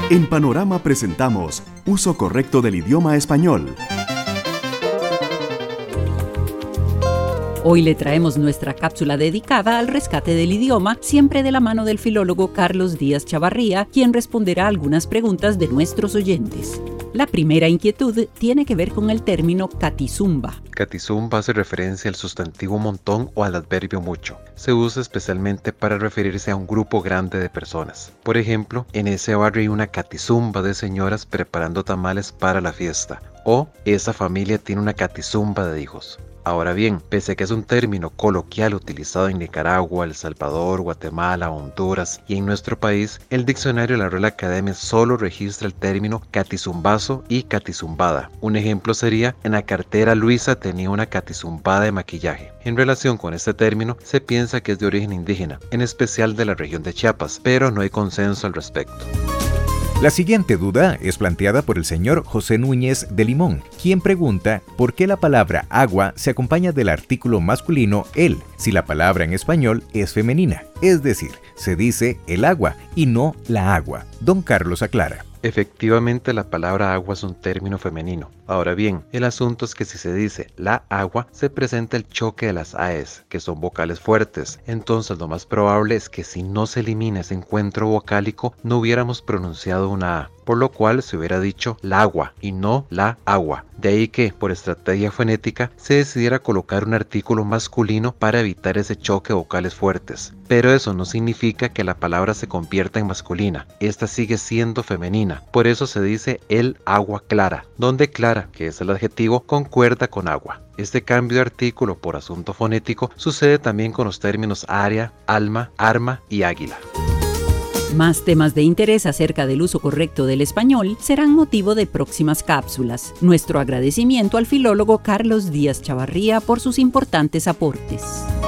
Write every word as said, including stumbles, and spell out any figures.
En Panorama presentamos Uso correcto del idioma español. Hoy le traemos nuestra cápsula dedicada al rescate del idioma, siempre de la mano del filólogo Carlos Díaz Chavarría, quien responderá algunas preguntas de nuestros oyentes. La primera inquietud tiene que ver con el término catizumba. Catizumba hace referencia al sustantivo montón o al adverbio mucho. Se usa especialmente para referirse a un grupo grande de personas. Por ejemplo, en ese barrio hay una catizumba de señoras preparando tamales para la fiesta. O esa familia tiene una catizumba de hijos. Ahora bien, pese a que es un término coloquial utilizado en Nicaragua, El Salvador, Guatemala, Honduras y en nuestro país, el diccionario de la Real Academia solo registra el término catizumbazo y catizumbada. Un ejemplo sería: en la cartera Luisa tenía una catizumbada de maquillaje. En relación con este término, se piensa que es de origen indígena, en especial de la región de Chiapas, pero no hay consenso al respecto. La siguiente duda es planteada por el señor José Núñez de Limón, quien pregunta por qué la palabra agua se acompaña del artículo masculino el, si la palabra en español es femenina. Es decir, se dice el agua y no la agua. Don Carlos aclara. Efectivamente, la palabra agua es un término femenino. Ahora bien, el asunto es que si se dice la agua, se presenta el choque de las aes, que son vocales fuertes. Entonces lo más probable es que si no se elimina ese encuentro vocálico, no hubiéramos pronunciado una a, por lo cual se hubiera dicho la agua y no la agua. De ahí que, por estrategia fonética, se decidiera colocar un artículo masculino para evitar ese choque de vocales fuertes. Pero eso no significa que la palabra se convierta en masculina. Esta sigue siendo femenina. Por eso se dice el agua clara, donde clara, que es el adjetivo, concuerda con agua. Este cambio de artículo por asunto fonético sucede también con los términos área, alma, arma y águila. Más temas de interés acerca del uso correcto del español serán motivo de próximas cápsulas. Nuestro agradecimiento al filólogo Carlos Díaz Chavarría por sus importantes aportes.